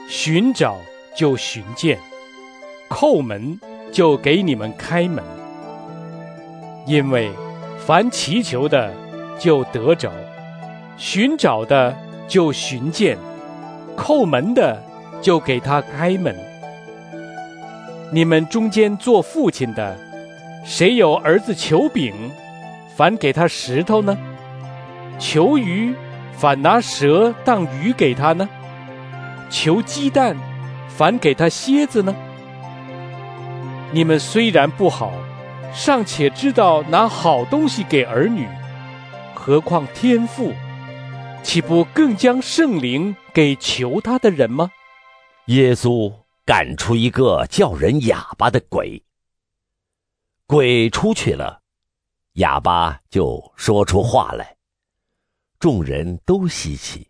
寻找就寻见，叩门就给你们开门。因为凡祈求的就得着，寻找的就寻见，叩门的就给他开门。你们中间做父亲的，谁有儿子求饼，反给他石头呢？求鱼，反拿蛇当鱼给他呢？求鸡蛋，反给他蝎子呢？你们虽然不好，尚且知道拿好东西给儿女，何况天父，岂不更将圣灵给求他的人吗？ 耶稣赶出一个叫人哑巴的鬼，鬼出去了，哑巴就说出话来，众人都稀奇。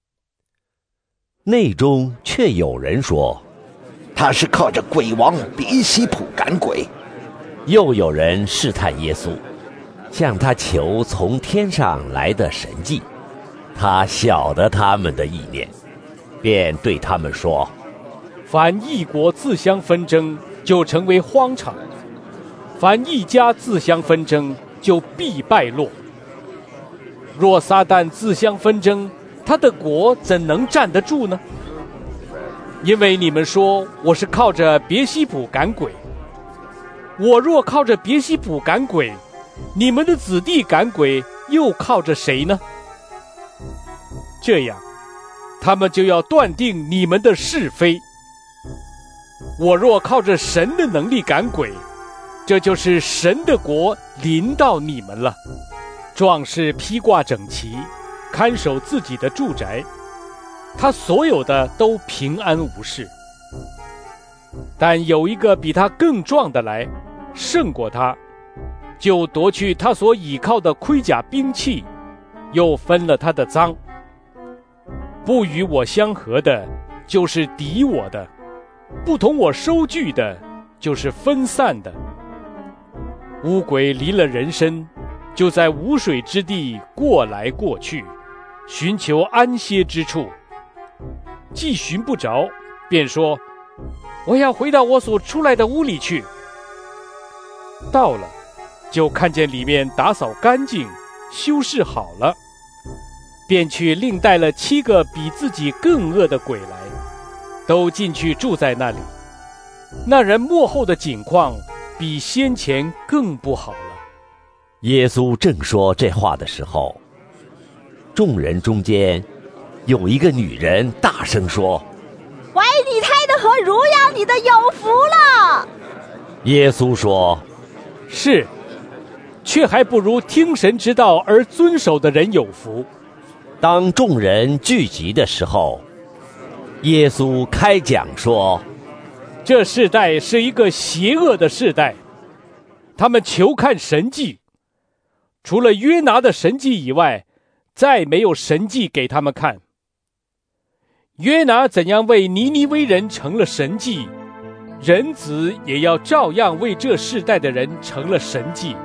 内中却有人说， 他是靠着鬼王别西卜赶鬼。 又有人试探耶稣，向他求从天上来的神迹。他晓得他们的意念，便对他们说， 凡一国自相纷争，就成为荒场；凡一家自相纷争，就必败落。若撒旦自相纷争，他的国怎能站得住呢？因为你们说我是靠着别西卜赶鬼，我若靠着别西卜赶鬼，你们的子弟赶鬼又靠着谁呢？这样，他们就要断定你们的是非。我若靠着神的能力赶鬼，这就是神的国临到你们了。壮士披挂整齐，看守自己的住宅，他所有的都平安无事。但有一个比他更壮的来，胜过他，就夺去他所倚靠的盔甲兵器，又分了他的赃。不与我相合的，就是敌我的；不同我收据的，就是分散的。乌鬼离了人身，就在无水之地过来过去，寻求安歇之处。既寻不着，便说，我要回到我所出来的屋里去。到了，就看见里面打扫干净，修饰好了，便去另带了7个比自己更恶的鬼来，都进去住在那里。那人末后的景况比先前更不好了。 耶稣正说这话的时候，众人中间有一个女人大声说， 怀你胎的和乳养你的有福了。 耶稣说， 是，却还不如听神之道而遵守的人有福。 当众人聚集的时候，耶稣开讲说， 这世代是一个邪恶的世代，他们求看神迹，除了约拿的神迹以外，再没有神迹给他们看。约拿怎样为尼尼微人成了神迹，人子也要照样为这世代的人成了神迹。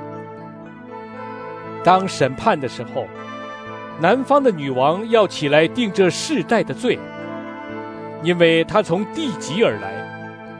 当审判的时候，南方的女王要起来定这世代的罪，因为她从地极而来，